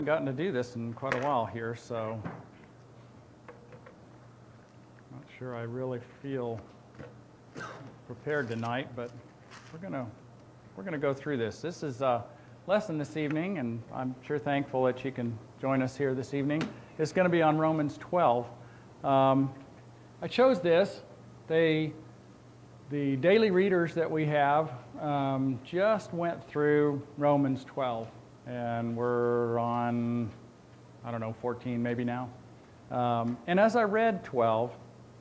Gotten to do this in quite a while here, so not sure I really feel prepared tonight, but we're gonna go through this. This is a lesson this evening, and I'm sure thankful that you can join us here this evening. It's going to be on Romans 12. I chose this. The daily readers that we have just went through Romans 12. And we're on, 14 maybe now. And as I read 12,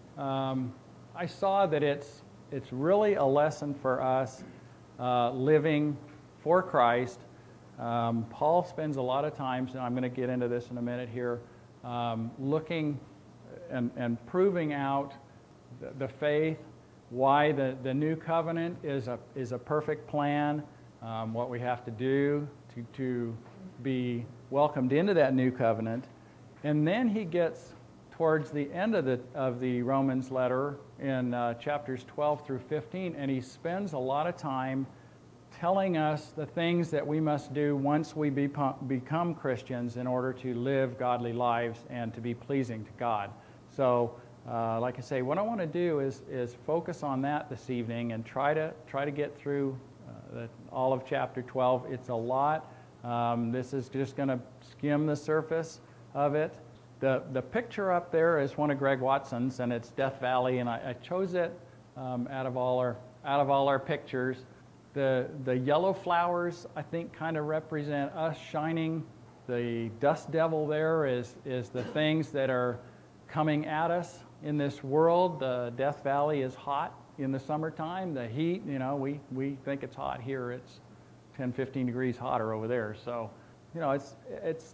I saw that it's really a lesson for us living for Christ. Paul spends a lot of times, and I'm going to get into this in a minute here, looking and proving out the faith, why the new covenant is a perfect plan, what we have to do to be welcomed into that new covenant. And then he gets towards the end of the Romans letter in chapters 12 through 15, and he spends a lot of time telling us the things that we must do once we become Christians in order to live godly lives and to be pleasing to God. So like I say, what I want to do is focus on that this evening and try to get through all of chapter 12. It's a lot. This is just going to skim the surface of it. The picture up there is one of Greg Watson's, and it's Death Valley, and I chose it out of all our pictures. The yellow flowers, I think, kind of represent us shining. The dust devil there is the things that are coming at us in this world. The Death Valley is hot in the summertime. The heat, we think it's hot here. It's 10, 15 degrees hotter over there. So, it's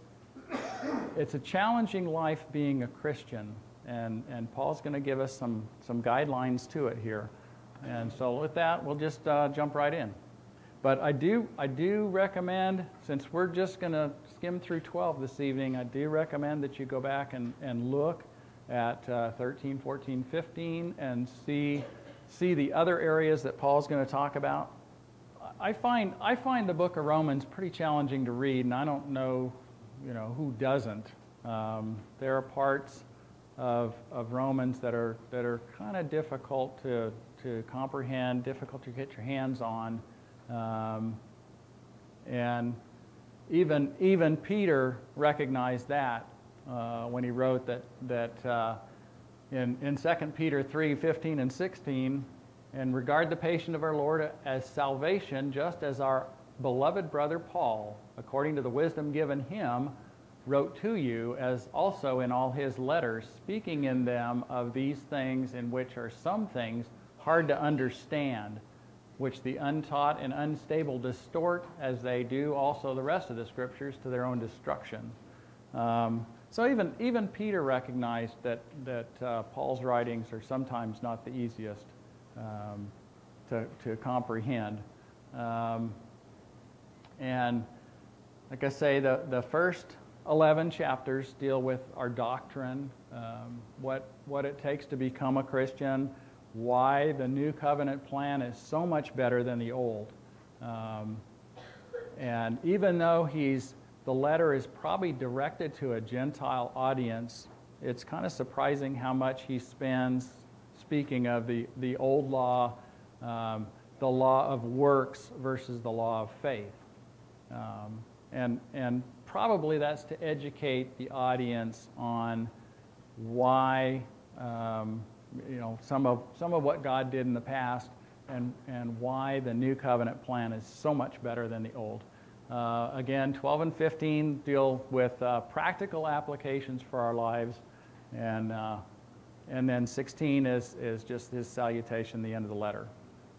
a challenging life being a Christian, and Paul's going to give us some guidelines to it here. And so with that, we'll just jump right in. But I do recommend, since we're just going to skim through 12 this evening, I do recommend that you go back and look at 13, 14, 15 and see the other areas that Paul's going to talk about. I find the book of Romans pretty challenging to read, and I don't know, who doesn't. There are parts of Romans that are kind of difficult to comprehend, difficult to get your hands on, and even Peter recognized that when he wrote that in 2 Peter 3, 15 and 16, and regard the patience of our Lord as salvation, just as our beloved brother Paul, according to the wisdom given him, wrote to you, as also in all his letters, speaking in them of these things, in which are some things hard to understand, which the untaught and unstable distort, as they do also the rest of the Scriptures, to their own destruction. So even Peter recognized that Paul's writings are sometimes not the easiest to comprehend. And like I say, the first 11 chapters deal with our doctrine, what it takes to become a Christian, why the new covenant plan is so much better than the old. And even though the letter is probably directed to a Gentile audience, it's kind of surprising how much he spends speaking of the old law, the law of works versus the law of faith. And probably that's to educate the audience on why some of what God did in the past, and why the new covenant plan is so much better than the old. Again, 12 and 15 deal with practical applications for our lives, and then 16 is just his salutation, the end of the letter.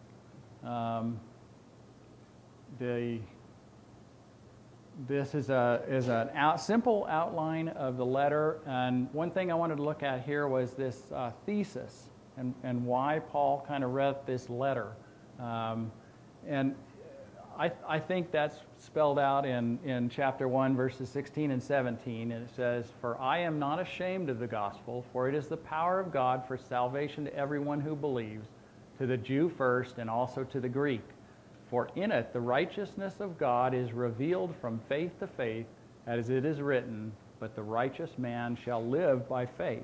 This is a simple outline of the letter, and one thing I wanted to look at here was this thesis and why Paul kind of wrote this letter. And I think that's spelled out in chapter 1, verses 16 and 17, and it says, "For I am not ashamed of the gospel, for it is the power of God for salvation to everyone who believes, to the Jew first and also to the Greek. For in it the righteousness of God is revealed from faith to faith, as it is written, but the righteous man shall live by faith.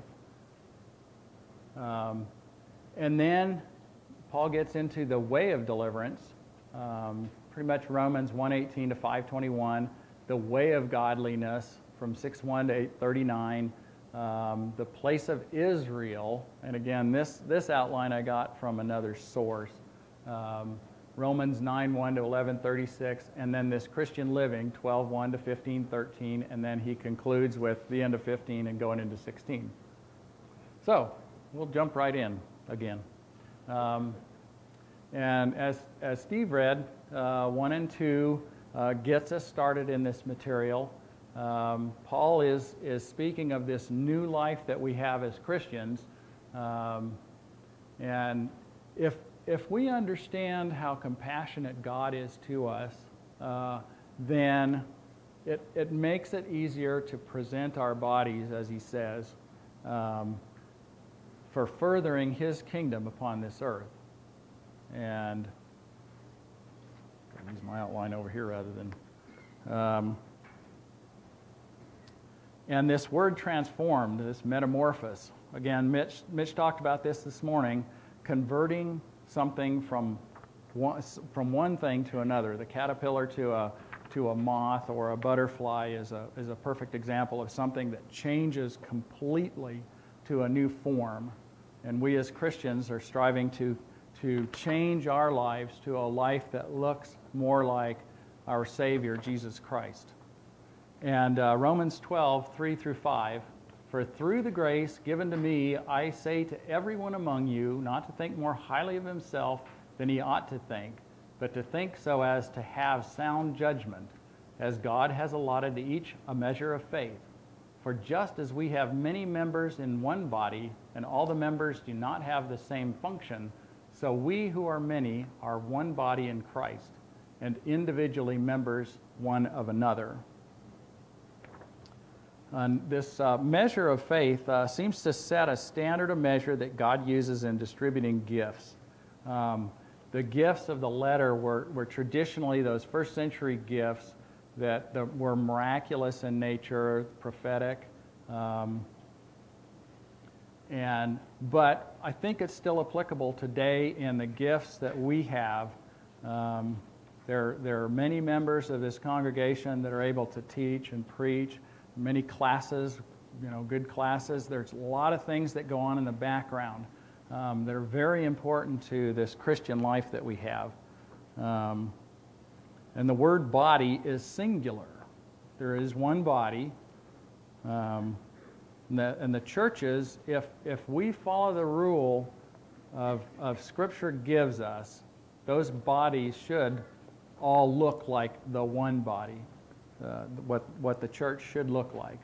And then Paul gets into the way of deliverance, pretty much Romans 1:18 to 5:21, the way of godliness from 6:1 to 8:39, the place of Israel, and again, this outline I got from another source, Romans 9:1 to 11:36, and then this Christian living, 12:1 to 15:13, and then he concludes with the end of 15 and going into 16. So, we'll jump right in again. And as Steve read, 1 and 2 gets us started in this material. Paul is speaking of this new life that we have as Christians. And if we understand how compassionate God is to us, then it makes it easier to present our bodies, as he says, for furthering his kingdom upon this earth. And I'll use my outline over here rather than... and this word transformed, this metamorphosis, again, Mitch talked about this morning, converting something from one thing to another. The caterpillar to a moth or a butterfly is a perfect example of something that changes completely to a new form. And we as Christians are striving to change our lives to a life that looks more like our Savior, Jesus Christ. And Romans 12:3 through 5, for through the grace given to me, I say to everyone among you not to think more highly of himself than he ought to think, but to think so as to have sound judgment, as God has allotted to each a measure of faith. For just as we have many members in one body, and all the members do not have the same function, so we who are many are one body in Christ, and individually members one of another. And this measure of faith seems to set a standard of measure that God uses in distributing gifts. The gifts of the letter were traditionally those first century gifts that were miraculous in nature, prophetic. But I think it's still applicable today in the gifts that we have. There are many members of this congregation that are able to teach and preach, many classes, good classes. There's a lot of things that go on in the background that are very important to this Christian life that we have. And the word body is singular. There is one body. And the churches, if we follow the rule of Scripture gives us, those bodies should all look like the one body, what the church should look like.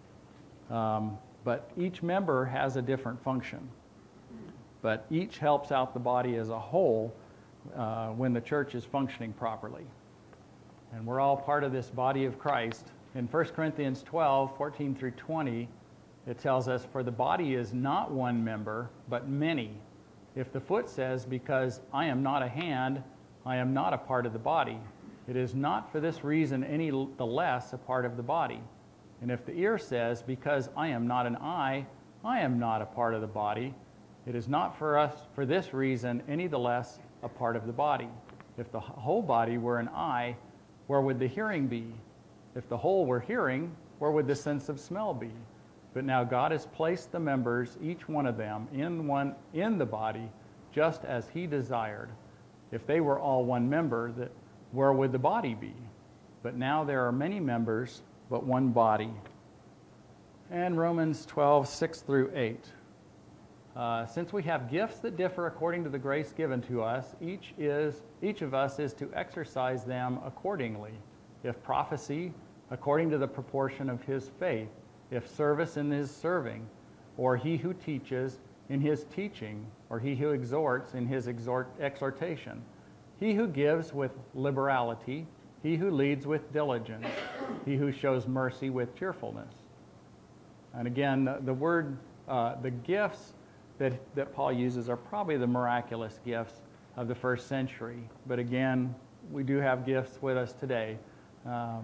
But each member has a different function. But each helps out the body as a whole when the church is functioning properly. And we're all part of this body of Christ. In 1 Corinthians 12:14 through 20, it tells us, for the body is not one member, but many. If the foot says, because I am not a hand, I am not a part of the body, it is not for this reason any the less a part of the body. And if the ear says, because I am not an eye, I am not a part of the body, it is not for this reason any the less a part of the body. If the whole body were an eye, where would the hearing be? If the whole were hearing, where would the sense of smell be? But now God has placed the members, each one of them, in the body, just as he desired. If they were all one member, where would the body be? But now there are many members, but one body. And Romans 12:6 through 8. Since we have gifts that differ according to the grace given to us, each of us is to exercise them accordingly. If prophecy, according to the proportion of his faith. If service, in his serving. Or he who teaches, in his teaching. Or he who exhorts, in his exhortation. He who gives with liberality. He who leads with diligence. He who shows mercy with cheerfulness. And again, the gifts that Paul uses are probably the miraculous gifts of the first century. But again, we do have gifts with us today.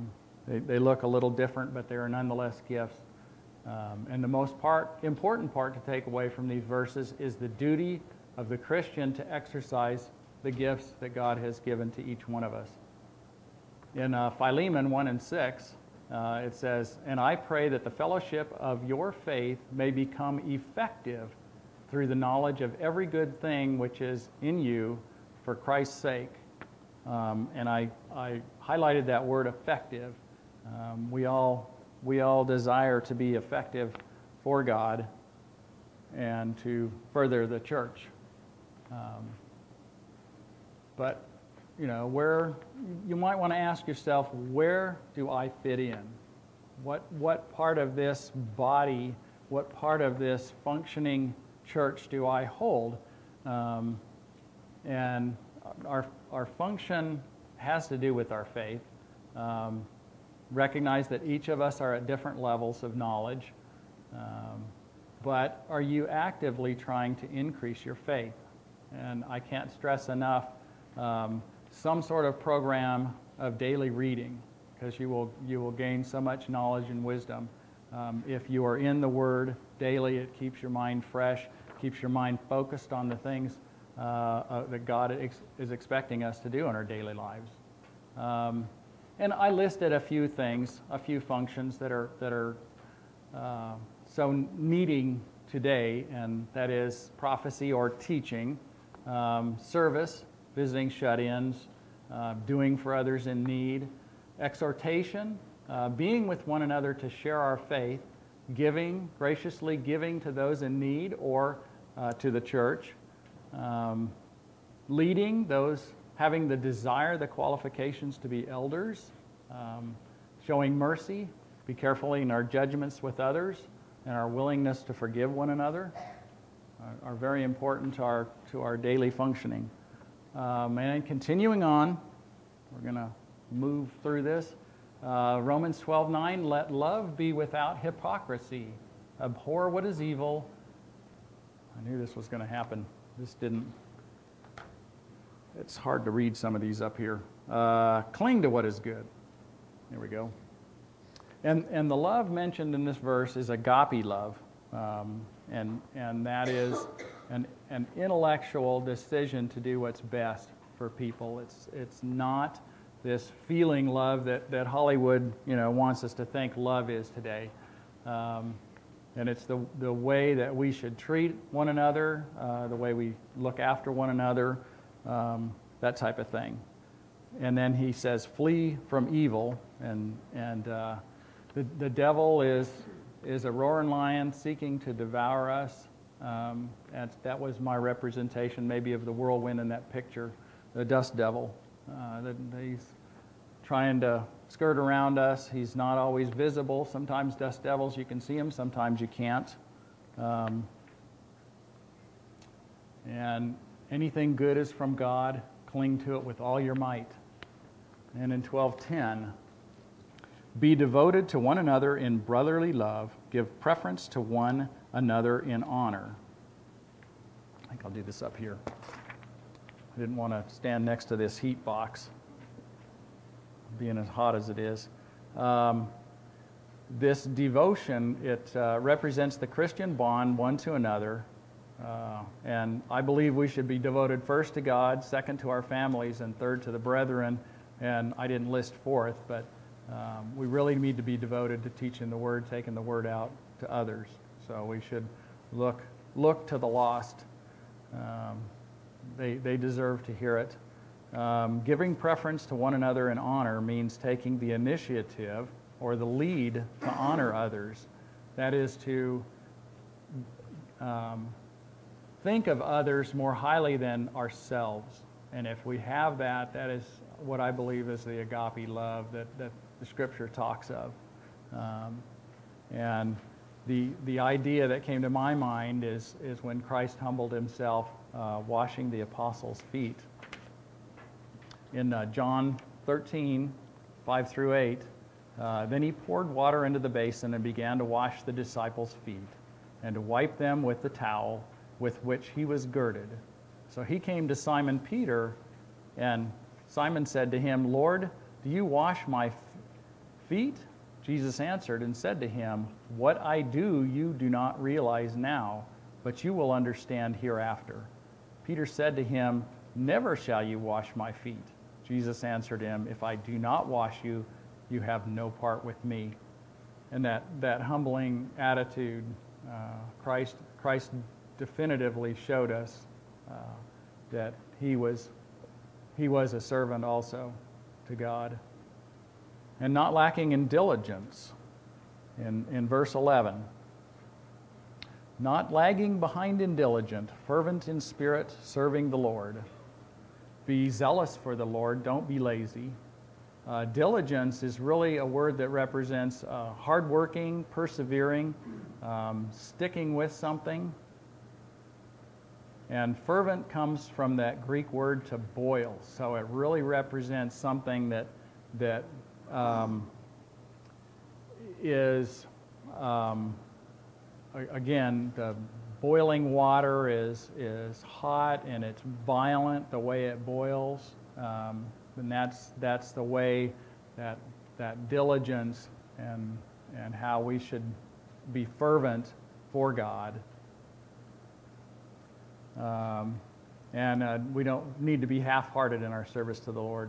They look a little different, but they are nonetheless gifts. And the most important part to take away from these verses is the duty of the Christian to exercise the gifts that God has given to each one of us. In Philemon 1 and 6, it says, "And I pray that the fellowship of your faith may become effective through the knowledge of every good thing which is in you for Christ's sake." And I highlighted that word effective. We all desire to be effective for God and to further the church. But, where you might want to ask yourself, where do I fit in? What part of this body, what part of this functioning church do I hold? And our function has to do with our faith. Recognize that each of us are at different levels of knowledge. But are you actively trying to increase your faith? And I can't stress enough some sort of program of daily reading, because you will gain so much knowledge and wisdom. If you are in the Word daily, it keeps your mind fresh, keeps your mind focused on the things that God is expecting us to do in our daily lives. And I listed a few things, a few functions that are so needing today, and that is prophecy or teaching, service, visiting shut-ins, doing for others in need, exhortation, being with one another to share our faith, giving, graciously giving to those in need or to the church, leading those having the desire, the qualifications to be elders, showing mercy, be careful in our judgments with others, and our willingness to forgive one another are very important to our daily functioning. And continuing on, we're going to move through this. Romans 12:9, "Let love be without hypocrisy. Abhor what is evil." I knew this was going to happen. This didn't. It's hard to read some of these up here. "Cling to what is good." There we go. And the love mentioned in this verse is agape love. And that is an intellectual decision to do what's best for people. It's not this feeling love that Hollywood wants us to think love is today. And it's the way that we should treat one another, the way we look after one another, that type of thing. And then he says, "Flee from evil." And the devil is a roaring lion seeking to devour us. And that was my representation maybe of the whirlwind in that picture, the dust devil. He's trying to skirt around us. He's not always visible. Sometimes dust devils, you can see him, sometimes you can't. And anything good is from God. Cling to it with all your might. And in 12:10, "Be devoted to one another in brotherly love. Give preference to one another in honor." I think I'll do this up here. I didn't want to stand next to this heat box, being as hot as it is. This devotion, it represents the Christian bond one to another. And I believe we should be devoted first to God, second to our families, and third to the brethren. And I didn't list fourth, but we really need to be devoted to teaching the Word, taking the Word out to others. So we should look to the lost. They deserve to hear it. Giving preference to one another in honor means taking the initiative or the lead to honor others. That is to think of others more highly than ourselves. And if we have that, that is what I believe is the agape love that the Scripture talks of. And the idea that came to my mind is when Christ humbled himself, washing the apostles' feet. In John 13:5-8, then he poured water into the basin and began to wash the disciples' feet and to wipe them with the towel with which he was girded. So he came to Simon Peter, and Simon said to him, "Lord, do you wash my feet? Jesus answered and said to him, What I do you do not realize now, but you will understand hereafter. Peter said to him, Never shall you wash my feet. Jesus answered him, If I do not wash you, you have no part with me. And that humbling attitude, Christ definitively showed us that he was a servant also to God. And not lacking in diligence, in verse 11. Not lagging behind in diligence, fervent in spirit, serving the Lord. Be zealous for the Lord, don't be lazy. Diligence is really a word that represents hardworking, persevering, sticking with something. And fervent comes from that Greek word to boil, so it really represents something that is, again, the boiling water is hot and it's violent the way it boils, and that's the way that diligence and how we should be fervent for God. And we don't need to be half-hearted in our service to the Lord.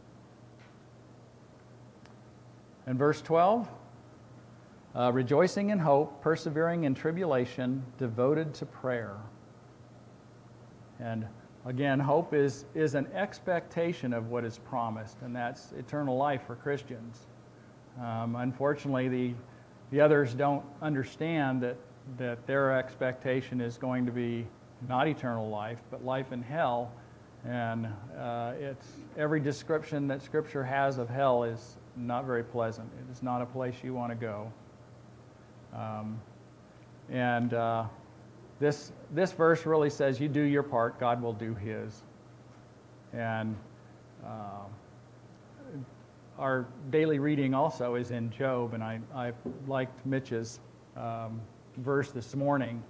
In verse 12, rejoicing in hope, persevering in tribulation, devoted to prayer. And again, hope is an expectation of what is promised, and that's eternal life for Christians. Unfortunately, the others don't understand that their expectation is going to be not eternal life, but life in hell. And it's every description that Scripture has of hell is not very pleasant. It is not a place you want to go. This verse really says, you do your part, God will do His. And our daily reading also is in Job, and I liked Mitch's verse this morning.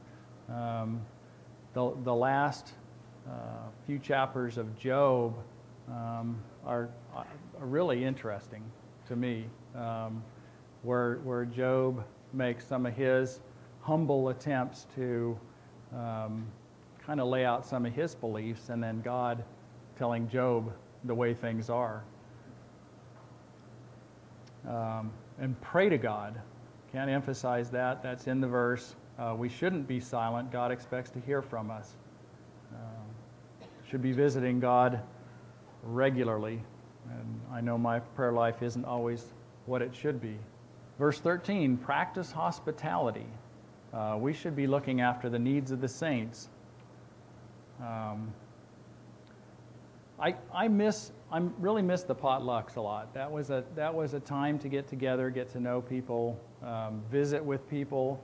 The last few chapters of Job are really interesting to me, where Job makes some of his humble attempts to kind of lay out some of his beliefs, and then God telling Job the way things are. And pray to God. Can't emphasize that. That's in the verse. We shouldn't be silent. God expects to hear from us. Should be visiting God regularly. And I know my prayer life isn't always what it should be. Verse 13, practice hospitality. We should be looking after the needs of the saints. I really miss the potlucks a lot. That was a time to get together, get to know people, visit with people.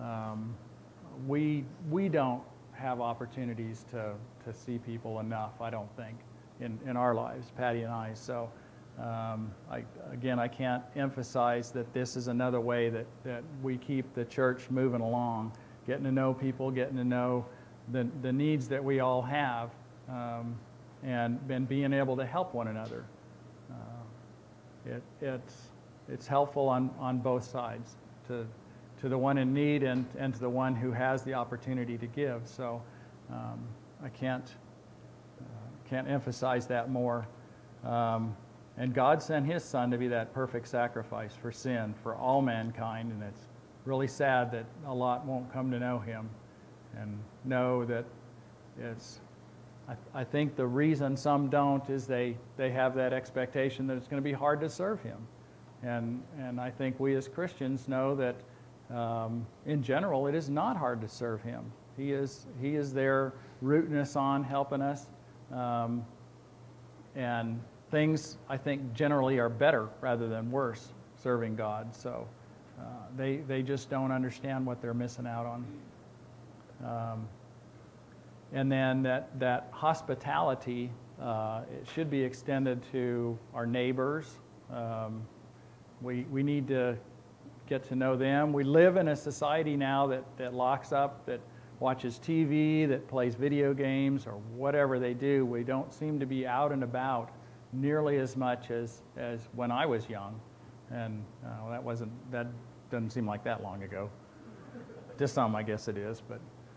We don't have opportunities to see people enough, I don't think, in our lives, Patty and I. So I can't emphasize that this is another way that we keep the church moving along, getting to know people, getting to know the needs that we all have, and being able to help one another. It's helpful on both sides, to the one in need and to the one who has the opportunity to give. So I can't emphasize that more. And God sent His Son to be that perfect sacrifice for sin, for all mankind, and it's really sad that a lot won't come to know Him and know that I think the reason some don't is they have that expectation that it's going to be hard to serve Him. And I think we as Christians know that in general, it is not hard to serve Him. He is there rooting us on, helping us. And things, I think, generally are better rather than worse serving God. So they just don't understand what they're missing out on. And then that hospitality, it should be extended to our neighbors. We need to get to know them. We live in a society now that locks up, that watches TV, that plays video games, or whatever they do. We don't seem to be out and about nearly as much as when I was young. And that doesn't seem like that long ago. To some, I guess it is,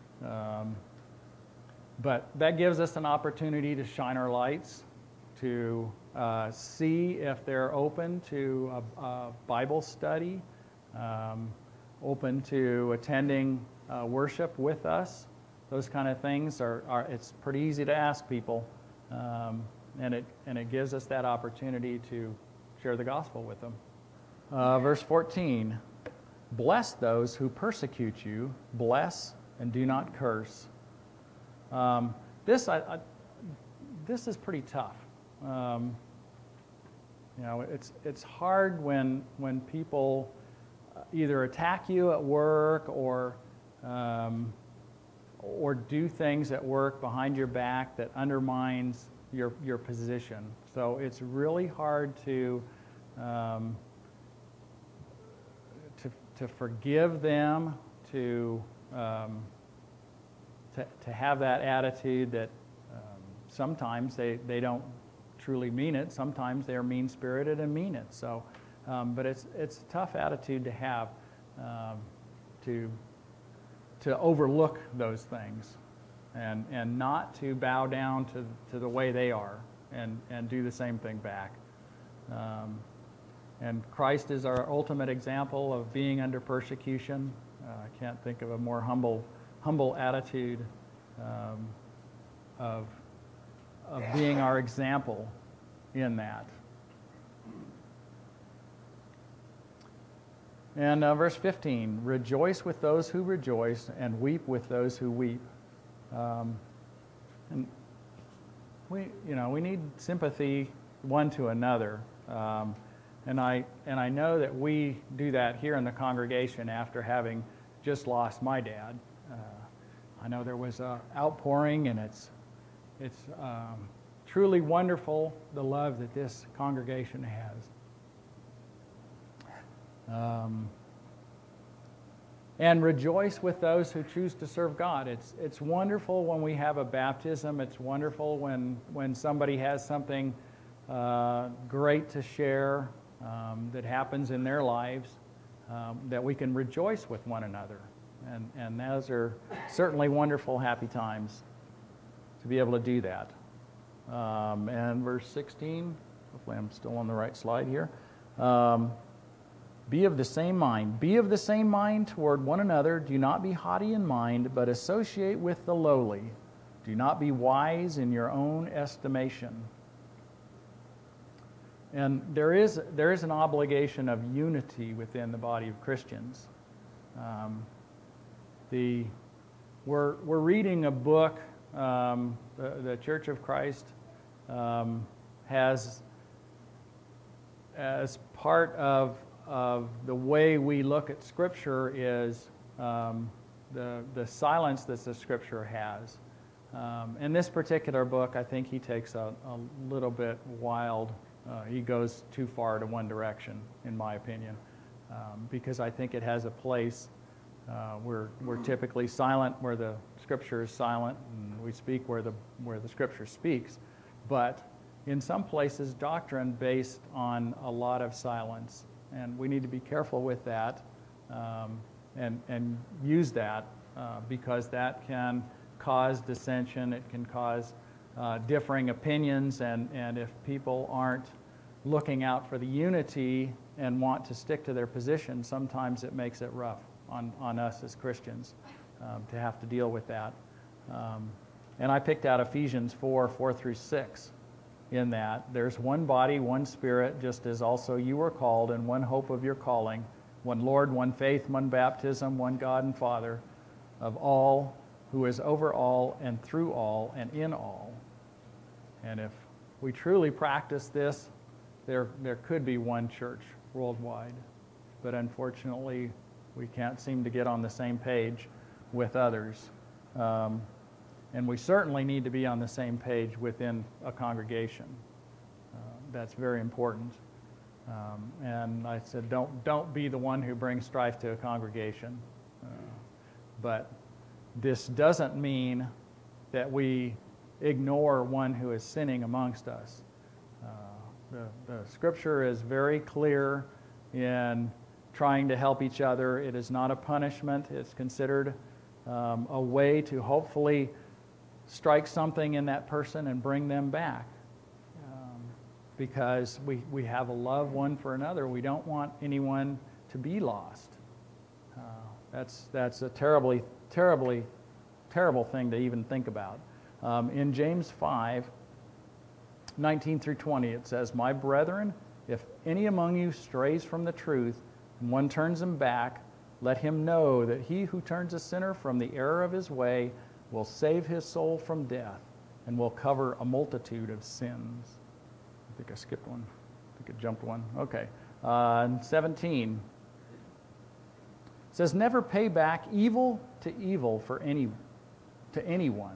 but that gives us an opportunity to shine our lights, to see if they're open to a Bible study, open to attending worship with us. Those kind of things it's pretty easy to ask people, and it gives us that opportunity to share the gospel with them. Verse 14, bless those who persecute you, bless and do not curse. This is pretty tough. It's hard when people either attack you at work or do things at work behind your back that undermines your position. So it's really hard to forgive them, to have that attitude that sometimes they don't truly mean it. Sometimes they're mean-spirited and mean it. So, but it's a tough attitude to have, to overlook those things, and not to bow down to the way they are, and do the same thing back. And Christ is our ultimate example of being under persecution. I can't think of a more humble attitude of being our example in that. And verse 15, rejoice with those who rejoice and weep with those who weep. And we need sympathy one to another. And I know that we do that here in the congregation after having just lost my dad. I know there was an outpouring, and it's truly wonderful, the love that this congregation has. And rejoice with those who choose to serve God. It's wonderful when we have a baptism. It's wonderful when somebody has something great to share that happens in their lives, that we can rejoice with one another. And those are certainly wonderful, happy times to be able to do that. And verse 16, hopefully I'm still on the right slide here. Be of the same mind. Be of the same mind toward one another. Do not be haughty in mind, but associate with the lowly. Do not be wise in your own estimation. And there is an obligation of unity within the body of Christians. We're reading a book. The Church of Christ has, as part of the way we look at Scripture, is the silence that the Scripture has. In this particular book, I think he takes a little bit wild. He goes too far to one direction, in my opinion, because I think it has a place. We're typically silent where the Scripture is silent, and we speak where the Scripture speaks. But in some places, doctrine based on a lot of silence, and we need to be careful with that, and use that because that can cause dissension. It can cause differing opinions, and if people aren't looking out for the unity and want to stick to their position, sometimes it makes it rough on us as Christians to have to deal with that. And I picked out Ephesians 4:4-6 in that. There's one body, one Spirit, just as also you were called, and one hope of your calling, one Lord, one faith, one baptism, one God and Father of all, who is over all and through all and in all. And if we truly practice this, there could be one church worldwide. But unfortunately, we can't seem to get on the same page with others. And we certainly need to be on the same page within a congregation. That's very important. And I said, don't be the one who brings strife to a congregation. But this doesn't mean that we ignore one who is sinning amongst us. The Scripture is very clear in trying to help each other. It is not a punishment. It's considered a way to hopefully strike something in that person and bring them back. Because we have a love one for another. We don't want anyone to be lost. That's a terribly terrible thing to even think about. In James 5:19 through 20, it says, "My brethren, if any among you strays from the truth, and one turns him back, let him know that he who turns a sinner from the error of his way will save his soul from death and will cover a multitude of sins." I think I skipped one. I think I jumped one. Okay. 17. It says, "Never pay back evil to evil to anyone."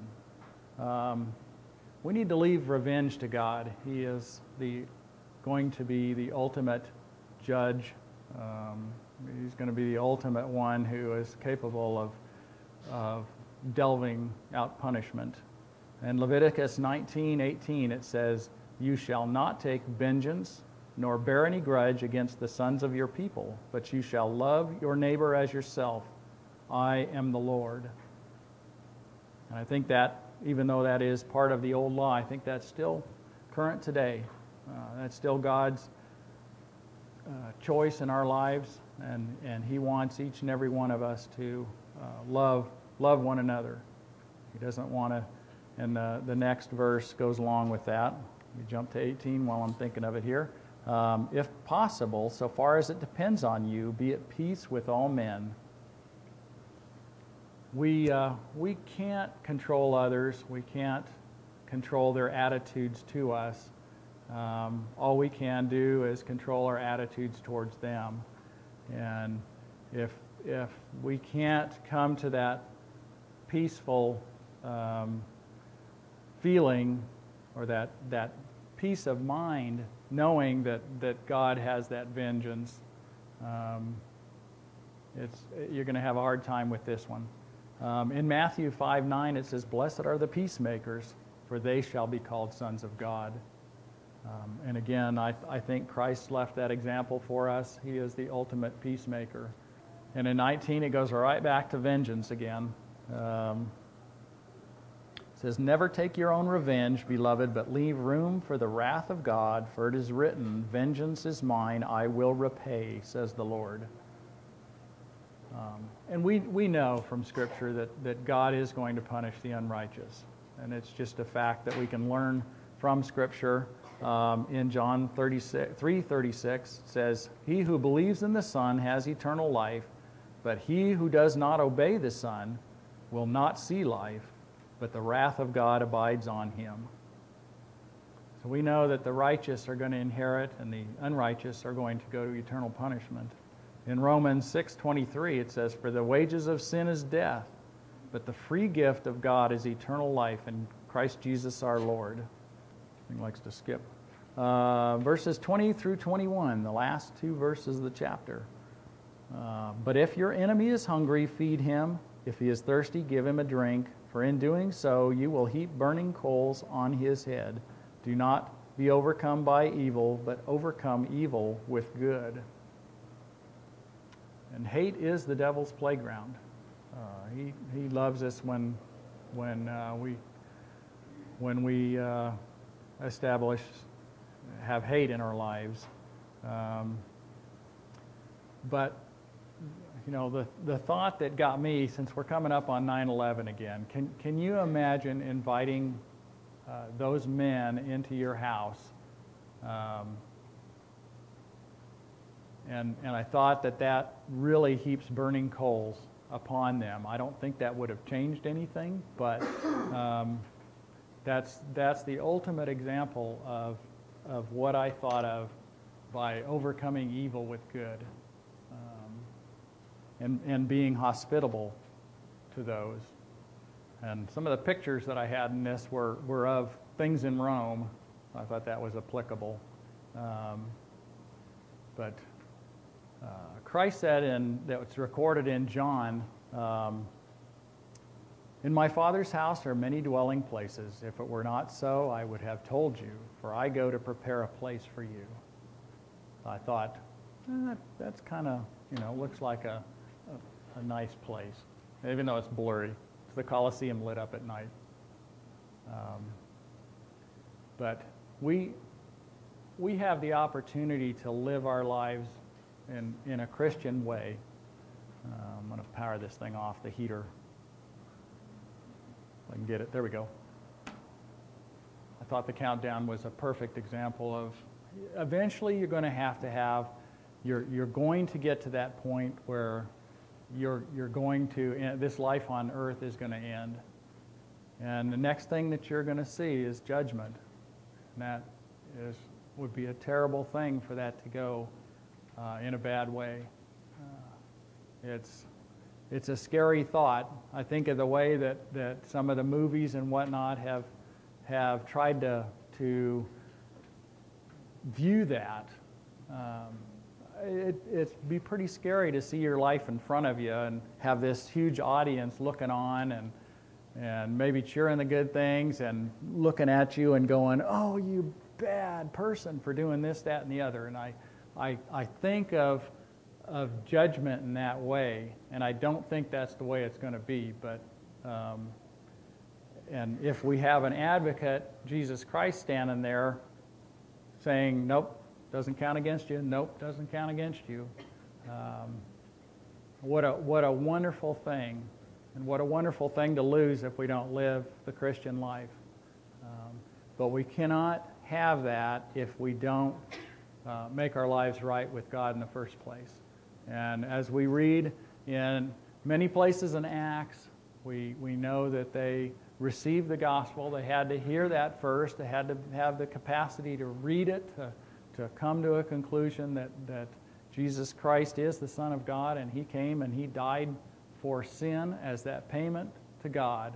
We need to leave revenge to God. He is going to be the ultimate judge. He's going to be the ultimate one who is capable of delving out punishment. In Leviticus 19:18, it says, "You shall not take vengeance, nor bear any grudge against the sons of your people, but you shall love your neighbor as yourself. I am the Lord." And I think that, even though that is part of the old law, I think that's still current today. That's still God's choice in our lives, and He wants each and every one of us to love one another. He doesn't want to, and the next verse goes along with that. We jump to 18 while I'm thinking of it here. "If possible, so far as it depends on you, be at peace with all men." We can't control others. We can't control their attitudes to us. All we can do is control our attitudes towards them. And if we can't come to that peaceful feeling, or that peace of mind, knowing that God has that vengeance, you're going to have a hard time with this one. In Matthew 5:9, it says, "Blessed are the peacemakers, for they shall be called sons of God." And again, I think Christ left that example for us. He is the ultimate peacemaker. And in 19, it goes right back to vengeance again. It says, "Never take your own revenge, beloved, but leave room for the wrath of God, for it is written, 'Vengeance is mine, I will repay,' says the Lord." And we know from Scripture that God is going to punish the unrighteous. And it's just a fact that we can learn from Scripture. In John 3:36, it says, "He who believes in the Son has eternal life, but he who does not obey the Son will not see life, but the wrath of God abides on him." So we know that the righteous are going to inherit and the unrighteous are going to go to eternal punishment. In Romans 6:23, it says, "For the wages of sin is death, but the free gift of God is eternal life in Christ Jesus our Lord." He likes to skip. Verses 20 through 21, the last two verses of the chapter. "But if your enemy is hungry, feed him. If he is thirsty, give him a drink. For in doing so, you will heap burning coals on his head. Do not be overcome by evil, but overcome evil with good." And hate is the devil's playground. He loves us when we have hate in our lives. But you know, the thought that got me, since we're coming up on 9/11 again, can you imagine inviting those men into your house? And I thought that really heaps burning coals upon them. I don't think that would have changed anything, but that's the ultimate example of what I thought of by overcoming evil with good, and being hospitable to those. And some of the pictures that I had in this were of things in Rome. I thought that was applicable. But Christ said, that was recorded in John, "In my Father's house are many dwelling places. If it were not so, I would have told you, for I go to prepare a place for you." I thought, That's kind of, looks like a nice place, even though it's blurry. It's the Colosseum lit up at night. But we have the opportunity to live our lives in a Christian way. I'm going to power this thing off, the heater. If I can get it. There we go. I thought the countdown was a perfect example of eventually you're going to have you're going to get to that point where you're going to, this life on earth is going to end. And the next thing that you're going to see is judgment. And that would be a terrible thing for that to go in a bad way. It's a scary thought. I think of the way that some of the movies and whatnot have tried to view that. It'd be pretty scary to see your life in front of you and have this huge audience looking on and maybe cheering the good things and looking at you and going, "Oh, you bad person for doing this, that, and the other." And I think of judgment in that way, and I don't think that's the way it's going to be. But and if we have an advocate, Jesus Christ, standing there saying, "Nope, doesn't count against you. Nope, doesn't count against you." What a wonderful thing, and what a wonderful thing to lose if we don't live the Christian life. But we cannot have that if we don't make our lives right with God in the first place. And as we read in many places in Acts, we know that they received the gospel. They had to hear that first. They had to have the capacity to read it, to come to a conclusion that Jesus Christ is the Son of God, and He came and He died for sin as that payment to God.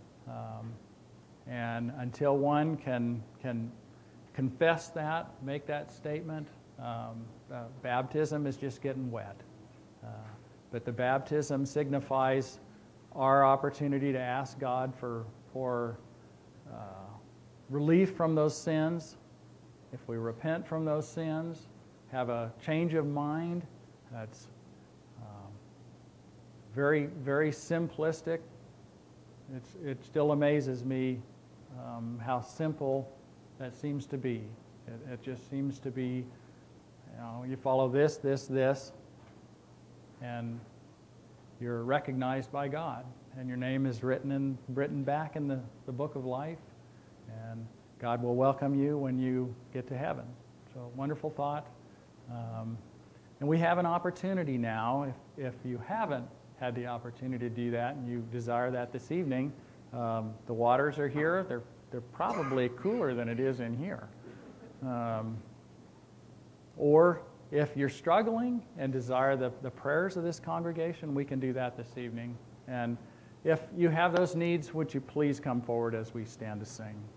And until one can confess that, make that statement, baptism is just getting wet. But the baptism signifies our opportunity to ask God for relief from those sins. If we repent from those sins, have a change of mind, that's very, very simplistic. It still amazes me how simple that seems to be. It just seems to be, you follow this, and you're recognized by God, and your name is written back in the book of life, and God will welcome you when you get to heaven. So, wonderful thought. And we have an opportunity now, if you haven't had the opportunity to do that and you desire that this evening, the waters are here. They're probably cooler than it is in here. Or if you're struggling and desire the prayers of this congregation, we can do that this evening. And if you have those needs, would you please come forward as we stand to sing?